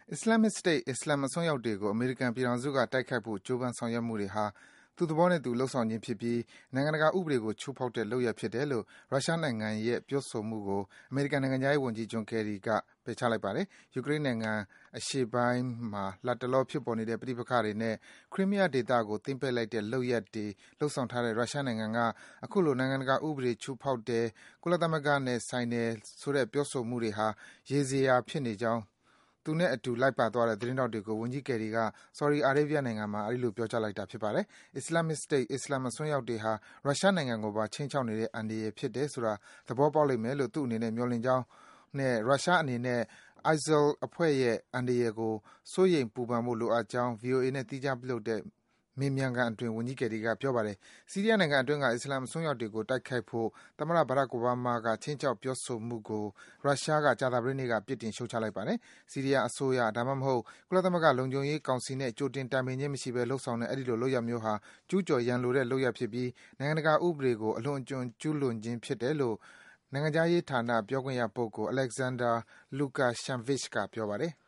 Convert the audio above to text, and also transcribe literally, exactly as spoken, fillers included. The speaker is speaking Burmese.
Islamic State အစ္စလာမ်အစွန်းရောက်တွေကို အမေရိကန်ပြည်ထောင်စုက တိုက်ခိုက်ဖို့ ကြိုးပမ်းဆောင်ရွက်မှုတွေဟာ သူ့သဘောနဲ့သူ လုပ်ဆောင်ခြင်းဖြစ်ပြီး နိုင်ငံတကာဥပဒေကို ချိုးဖောက်တဲ့ လုပ်ရပ်ဖြစ်တယ်လို့ ရုရှားနိုင်ငံရဲ့ ပြောဆိုမှုကို အမေရိကန်နိုင်ငံခြားရေးဝန်ကြီး John Kerry က ပယ်ချလိုက်ပါတယ်။ ယူကရိန်းနိုင်ငံ အရှေ့ပိုင်းမှာ လတ်တလော ဖြစ်ပေါ်နေတဲ့ ပဋိပက္ခတွေနဲ့ Crimea ဒေသကို သိမ်းပိုက်လိုက်တဲ့ လုပ်ရပ်တွေ လုပ်ဆောင်ထားတဲ့ ရုရှားနိုင်ငံက အခုလို နိုင်ငံတကာဥပဒေ ချိုးဖောက်တယ်၊ ကုလသမဂ္ဂနဲ့ ဆိုင်တယ်ဆိုတဲ့ ပြောဆိုမှုတွေဟာ ရေစရာဖြစ်နေကြောင်း သူနဲ့အတူ လိုက်ပါသွားတဲ့ သတင်းထောက်တွေကို ဝန်ကြီး Kerry က ဆော်ဒီအာရေးဗျနိုင်ငံမှာ အဲဒီလို ပြောကြားလိုက်တာ ဖြစ်ပါတယ်။ Islamic State အစ္စလာမ်အစွန်းရောက်တွေဟာ ရုရှားနိုင်ငံကိုပါ ခြိမ်းခြောက်နေတဲ့ အန္တရာယ်ဖြစ်တယ်ဆိုတာ သဘောပေါက်လိမ့်မယ်လို့ သူ့အနေနဲ့ မျှော်လင့်ကြောင်းနဲ့ ရုရှားအနေနဲ့ ISIL အဖွဲ့ရဲ့ အန္တရာယ်ကို စိုးရိမ်ပူပန်ဖို့ လိုအပ်ကြောင်း ဗွီအိုအေနဲ့ သီးခြားပြုလုပ်တဲ့ မေးမြန်းခန်းအတွင်း ဝန်ကြီး Kerry က ပြောပါတယ်။ ဆီးရီးယားနိုင်ငံအတွင်းက အစ္စလာမ်အစွန်းရောက်တွေကို တိုက်ခိုက်ဖို့ သမ္မတ Barack Obama က ခြိမ်းခြောက် ပြောဆိုမှုကို ရုရှားက ကြာသပတေးနေ့က ပြစ်တင် ရှုတ်ချလိုက်ပါတယ်။ ဆီးရီးယားအစိုးရ၊ ဒါမှမဟုတ် ကုလသမဂ္ဂ လုံခြုံရေးကောင်စီနဲ့ ကြိုတင် တိုင်ပင်ခြင်းမရှိဘဲ လုပ်ဆောင်တဲ့ အဲဒီလို လုပ်ရပ်မျိုးဟာ ကျူးကျော် ရန်လိုတဲ့ လုပ်ရပ်ဖြစ်ပြီး နိုင်ငံတကာဥပဒေကို အလွန်အကျွံ ကျူးလွန်ခြင်းဖြစ်တယ်လို့ နိုင်ငံခြားရေးဌာန ပြောခွင့်ရပုဂ္ဂိုလ် Alexander Lukashenko က ပြောပါတယ်။